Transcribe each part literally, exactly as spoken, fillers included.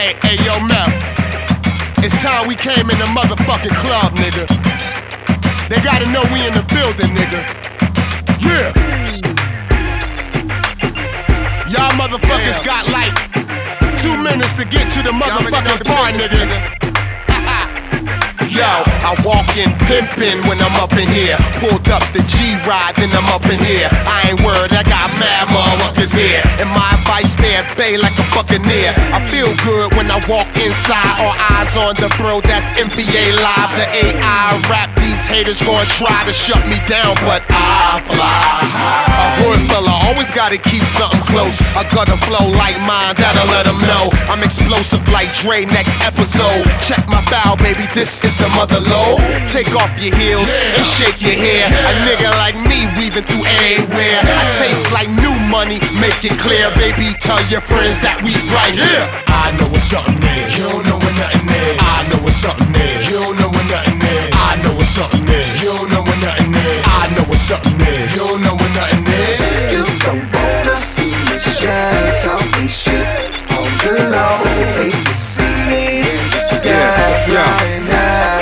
Hey, hey, yo, Mel. It's time we came in the motherfucking club, nigga. They gotta know we in the building, nigga. Yeah. Y'all motherfuckers got like two minutes to get to the motherfucking bar, nigga. Yo, I walk in pimpin' when I'm up in here. Pulled up the G-Ride, then I'm up in here. I ain't worried, I got mad motherfuckers here. And my advice, stay at bay like a buccaneer. I feel good when I walk inside. All eyes on the bro, that's N B A Live. The A I rap, these haters gon' try to shut me down, but I fly high. A hood fella always gotta keep something close. I got a flow like mine, that'll let them know I'm explosive like Dre next episode. Check my bow, baby, this is the mother low. Take off your heels and shake your hair. A nigga like me weaving through everywhere. I taste like new money, make it clear, baby. Tell your friends that we right here. I know what something is. You don't know what nothing is. I know what something is. You don't know what nothing is. I know what something is. You don't know what nothing is. I know what something is. You don't know what nothing is. You don't wanna see me shine, talking shit on the low. Hate to see me in the sky flying high.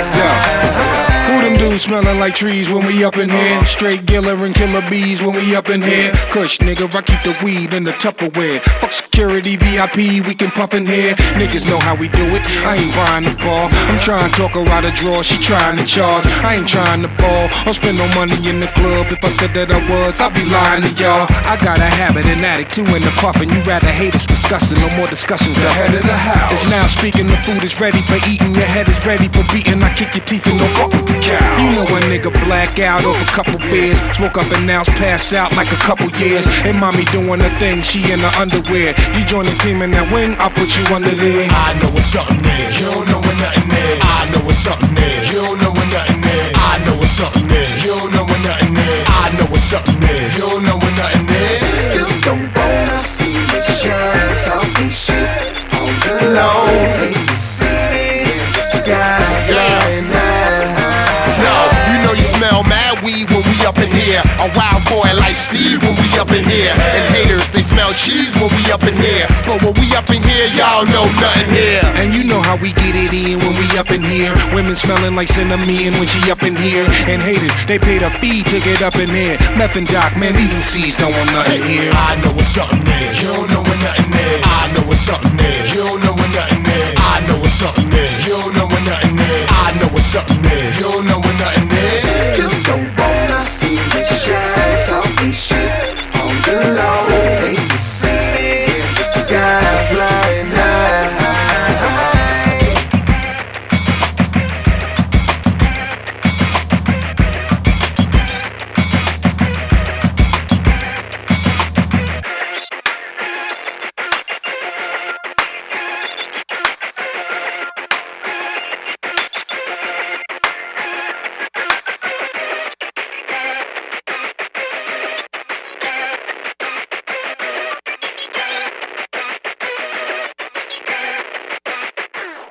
Who them dudes smelling like trees when we up in here? Straight Giller and killer bees when we up in here. Kush, nigga, I keep the weed in the Tupperware. Fuck security, V I P, we can puff in here. Niggas know how we do it, I ain't buying the ball. I'm trying to talk her out of draw, she trying to charge. I ain't trying to ball, I'll spend no money in the club. If I said that I was, I'd be lying to y'all. I got a habit, an addict, two in the puffin'. You rather hate us disgusting, no more discussions. The head of the house is now speaking, the food is ready for eating. Your head is ready for beating, I kick your teeth and don't fuck with the cow. You know a nigga black out over a couple beers, smoke up and now pass out like a couple years. And mommy doing her thing, she in her underwear. You join the team in that wing, I'll put you under there. I know what something is. You don't know what nothing is. I know what something is. You don't know what nothing is. I know what something is. You don't know what nothing is. I know what something is. You don't know what nothing is. You don't wanna see me shine, talking shit on the low. Hate to see me in the sky flying high. Yo, you know you smell mad weed when we up in here. A wild boy like Steve when we up in here. And haters, they smell cheese when we up in here. But when we up in here, y'all know nothing here. And you know how we get it in when we up in here. Women smelling like cinnamon when she up in here. And haters, they paid a fee to get up in here. Meth and Doc, man, these M Cs don't want nothing here. I know what something is. You don't know what nothing is. I know what something is. You don't know what nothing is. I know what something is. You don't know what nothing is. I know what something is. You don't know